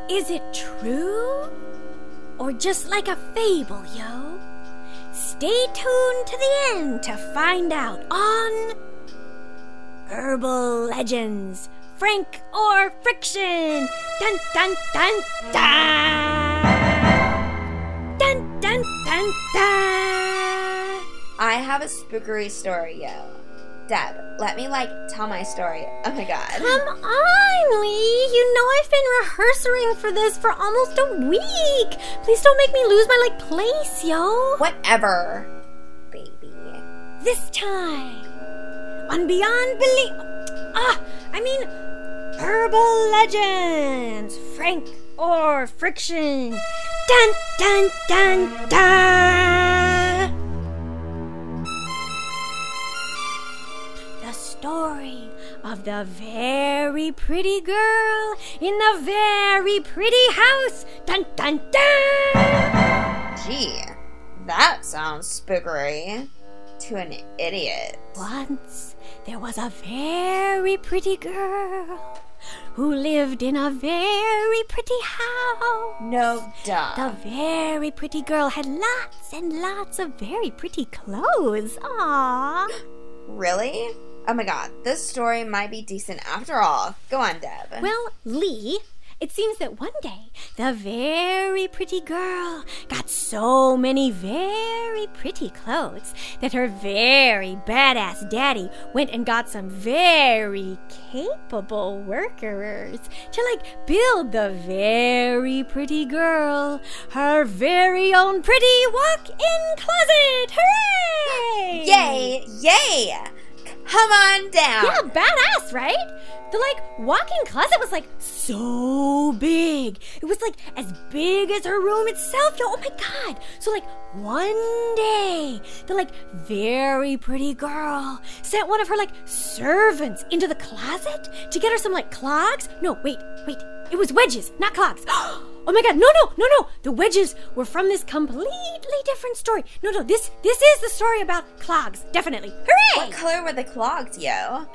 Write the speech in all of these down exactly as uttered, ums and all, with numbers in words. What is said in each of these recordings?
Is it true? Or just like a fable, yo? Stay tuned to the end to find out on Herbal Legends, Frank or Friction. Dun dun dun dun. Dun dun dun dun. I have a spookery story, yo. Deb, let me, like, tell my story. Oh my god. Come on, Lee. You know I've been rehearsing for this for almost a week. Please don't make me lose my, like, place, yo. Whatever, baby. This time, on Beyond Belief... Ah, I mean, Herbal Legends, Frank or Friction. Dun, dun, dun, dun. The story of the very pretty girl in the very pretty house. Dun, dun, dun. Gee, that sounds spookery to an idiot. Once there was a very pretty girl who lived in a very pretty house. No duh. The very pretty girl had lots and lots of very pretty clothes. Aww. Really? Oh my god, this story might be decent after all. Go on, Deb. Well, Lee, it seems that one day the very pretty girl got so many very pretty clothes that her very badass daddy went and got some very capable workers to, like, build the very pretty girl her very own pretty walk-in closet. Hooray! Yay! Yay! Come on down. Yeah, badass, right? The, like, walk-in closet was, like, so big. It was, like, as big as her room itself. Yo, oh, my God. So, like, one day, the, like, very pretty girl sent one of her, like, servants into the closet to get her some, like, clogs. No, wait, wait. It was wedges, not clogs. Oh, my God. No, no, no, no. The wedges were from this completely different story. No, no, this this is the story about clogs. Definitely. Hooray! What color were the clogs, yo? Um...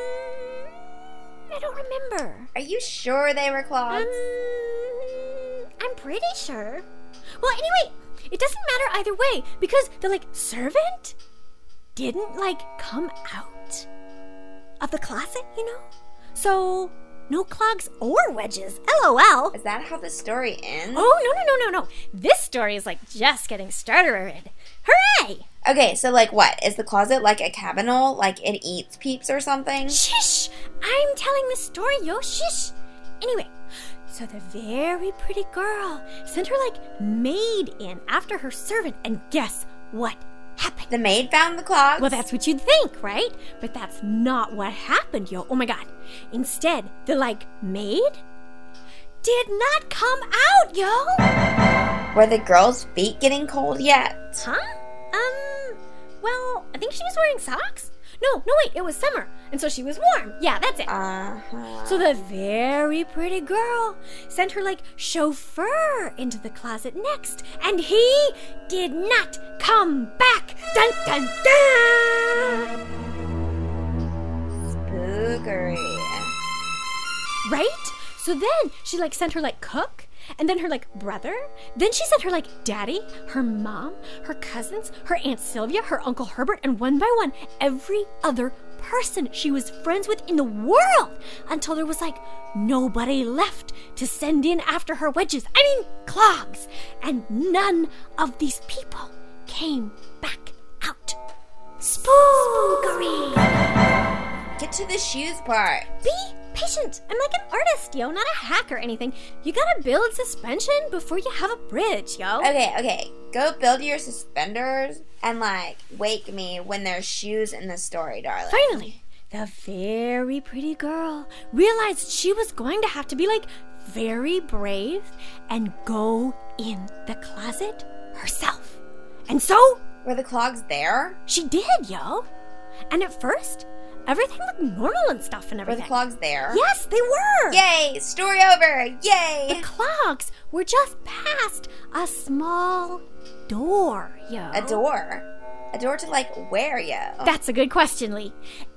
I don't remember. Are you sure they were clogs? Um, I'm pretty sure. Well, anyway, it doesn't matter either way because the, like, servant didn't, like, come out of the closet, you know? So, no clogs or wedges. LOL. Is that how the story ends? Oh, no, no, no, no, no. This story is, like, just getting started. Hooray! Okay, so, like, what? Is the closet like a cabinal? Like it eats peeps or something? Shush! I'm telling the story, yo. Shush! Anyway, so the very pretty girl sent her, like, maid in after her servant, and guess what happened? The maid found the clogs? Well, that's what you'd think, right? But that's not what happened, yo. Oh, my God. Instead, the, like, maid did not come out, yo. Were the girl's feet getting cold yet? Huh? Um, well, I think she was wearing socks. No, no, wait, it was summer, and so she was warm. Yeah, that's it. Uh-huh. So the very pretty girl sent her, like, chauffeur into the closet next, and he did not come back. Dun, dun, dun! Spookery. Right? So then she, like, sent her, like, cook, and then her, like, brother. Then she sent her, like, daddy, her mom, her cousins, her Aunt Sylvia, her Uncle Herbert, and one by one, every other person she was friends with in the world until there was, like, nobody left to send in after her wedges. I mean, clogs. And none of these people came back out. Spookery. Get to the shoes part. Be patient. I'm like an artist, yo, not a hack or anything. You gotta build suspension before you have a bridge, yo. Okay, okay. Go build your suspenders and, like, wake me when there's shoes in the story, darling. Finally, the very pretty girl realized she was going to have to be, like, very brave and go in the closet herself. And so... Were the clogs there? She did, yo. And at first... everything looked normal and stuff and everything. Were the clogs there? Yes, they were. Yay! Story over! Yay! The clogs were just past a small door, yo. A door? A door to, like, where, yo? That's a good question, Lee.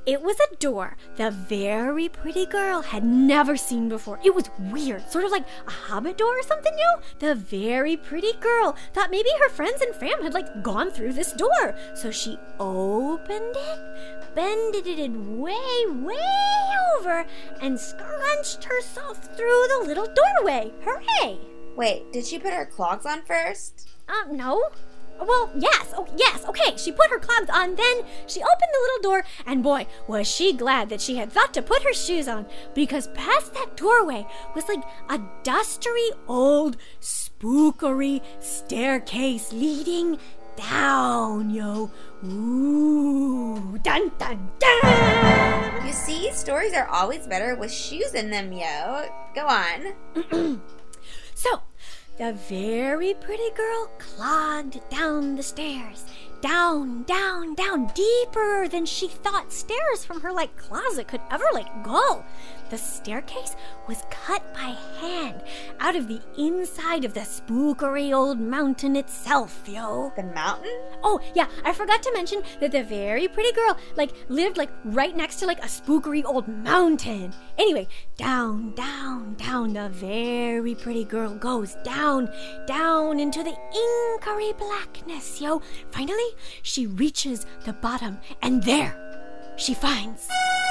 It was a door the very pretty girl had never seen before. It was weird, sort of like a hobbit door or something, you know? The very pretty girl thought maybe her friends and fam had like gone through this door. So she opened it, bended it way, way over, and scrunched herself through the little doorway. Hooray! Wait, did she put her clogs on first? Uh, no. Well, yes, oh, yes, okay. She put her clogs on, then she opened the little door, and boy, was she glad that she had thought to put her shoes on, because past that doorway was like a dustery old spookery staircase leading down, yo. Ooh, dun dun dun! You see, stories are always better with shoes in them, yo. Go on. So, the very pretty girl clogged down the stairs. Down, down, down, deeper than she thought stairs from her, like, closet could ever, like, go. The staircase was cut by hand out of the inside of the spookery old mountain itself, yo. The mountain? Oh, yeah, I forgot to mention that the very pretty girl, like, lived, like, right next to, like, a spookery old mountain. Anyway, down, down, down, the very pretty girl goes down, down into the inkery blackness, yo. Finally, she reaches the bottom, and there she finds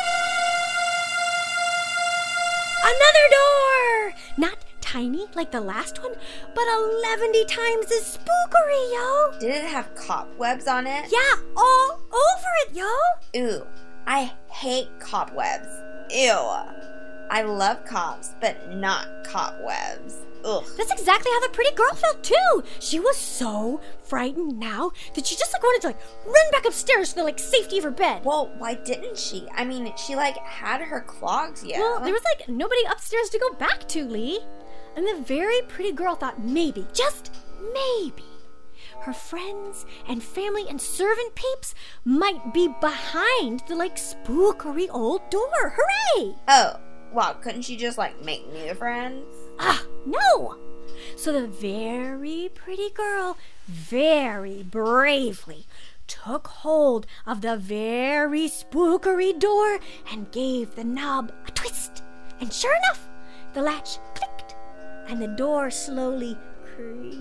another door! Not tiny like the last one, but eleven times as spookery, yo! Did it have cobwebs on it? Yeah, all over it, yo! Ooh, I hate cobwebs. Ew. I love cobs, but not cobwebs. Ugh. That's exactly how the pretty girl felt, too! She was so frightened now that she just, like, wanted to, like, run back upstairs to the, like, safety of her bed. Well, why didn't she? I mean, she, like, had her clogs, yeah. Well, there was, like, nobody upstairs to go back to, Lee. And the very pretty girl thought maybe, just maybe, her friends and family and servant peeps might be behind the, like, spookery old door. Hooray! Oh, wow, couldn't she just, like, make new friends? Ah, no! So the very pretty girl very bravely took hold of the very spookery door and gave the knob a twist. And sure enough, the latch clicked and the door slowly creaked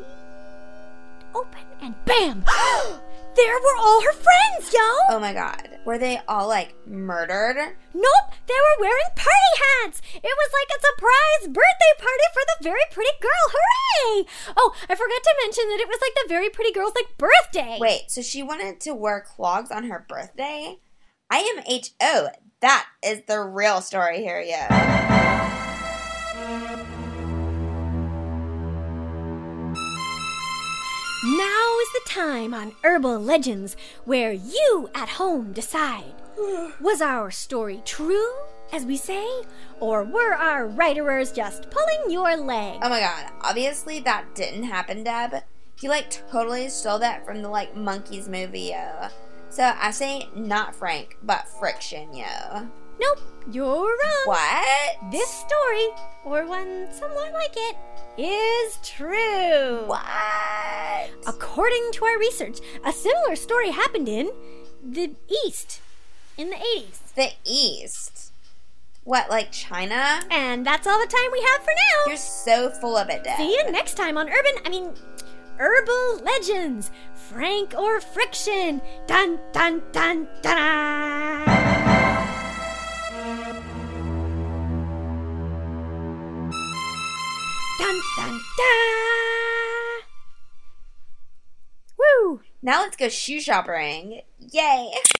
open and bam! There were all her friends, yo! Oh my god. Were they all, like, murdered? Nope, they were wearing party hats! It was like a surprise birthday party for the very pretty girl! Hooray! Oh, I forgot to mention that it was like the very pretty girl's, like, birthday! Wait, so she wanted to wear clogs on her birthday? I M H O. That is the real story here, yo. Now is the time on Herbal Legends where you at home decide. Was our story true, as we say, or were our writerers just pulling your leg? Oh my god, obviously that didn't happen, Deb. You, like, totally stole that from the, like, Monkeys movie, yo. So I say not Frank, but Friction, yo. Nope, you're wrong. What? This story, or one somewhat like it, is true. What? According to our research, a similar story happened in the East in the eighties. The East? What, like China? And that's all the time we have for now. You're so full of it, Deb. See you next time on Urban, I mean, Herbal Legends. Frank or Friction. Dun, dun, dun, dun. Dun, dun, dun. Woo! Now let's go shoe shopping. Yay!